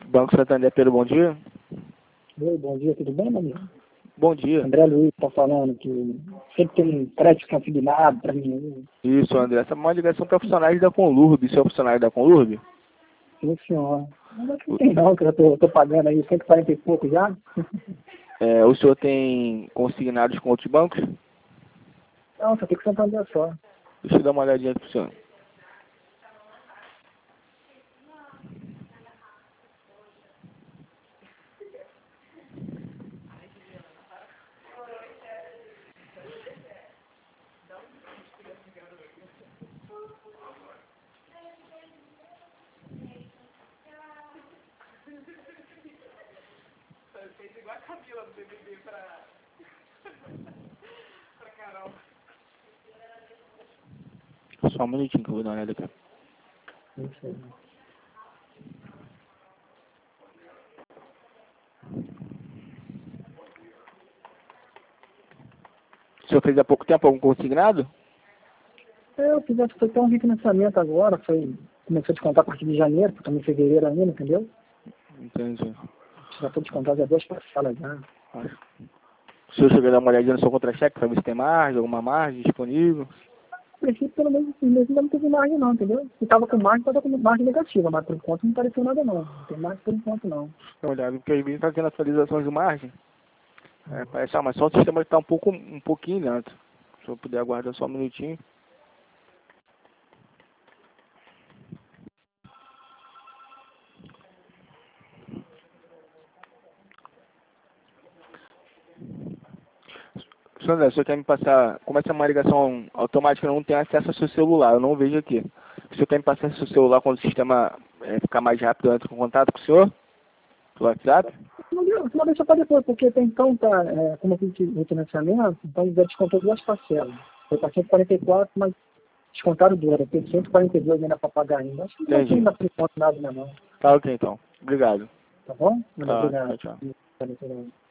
Banco Santander, Pedro, bom dia. Oi, bom dia, tudo bem, meu amigo? Bom dia. André Luiz está falando que sempre tem crédito consignado para mim. Isso, André. Essa é uma ligação para funcionários da Conlurb. Você é funcionário da Conlurb? Sim, senhor. Mas aqui não tem não, que eu tô pagando aí 140 e pouco já. O senhor tem consignados com outros bancos? Não, só tem que Santander só. Deixa eu dar uma olhadinha aqui pro senhor. Fez igual a Camila do BBB pra Carol. Só um minutinho que eu vou dar uma olhada aqui. Isso aí. O senhor fez há pouco tempo algum consignado? Eu fiz foi ter um refinanciamento agora, começou a descontar a partir de janeiro, porque estamos em fevereiro ainda, entendeu? Entendi. Já foi descontado já 2 parcelas já. O senhor chegou a dar uma olhadinha no seu contra-cheque para ver se tem margem, alguma margem disponível? A princípio, pelo menos, esse mês ainda não teve margem não, entendeu? Se estava com margem, estava com margem negativa, mas por enquanto não apareceu nada não. Não tem margem por enquanto não. Dá uma olhada, porque às vezes está tendo atualizações de margem. Parece, mas só o sistema está um pouquinho lento. Se eu puder aguardar só um minutinho. Senhor André, o senhor quer me passar, como essa é uma ligação automática, eu não tenho acesso ao seu celular, eu não vejo aqui. O senhor quer me passar seu celular quando o sistema ficar mais rápido, eu entro em contato com o senhor? Pelo WhatsApp? Não deixa para depois, porque até então tá, como eu fiz o financiamento, então já descontou 2 parcelas. Foi para 144, mas descontaram duas, tem 142 ainda para pagar ainda. Acho que não Entendi. tem ainda por enquanto nada ainda não. Tá ok então. Obrigado. Tá bom? Tá, Obrigado. tchau, tchau. Obrigado.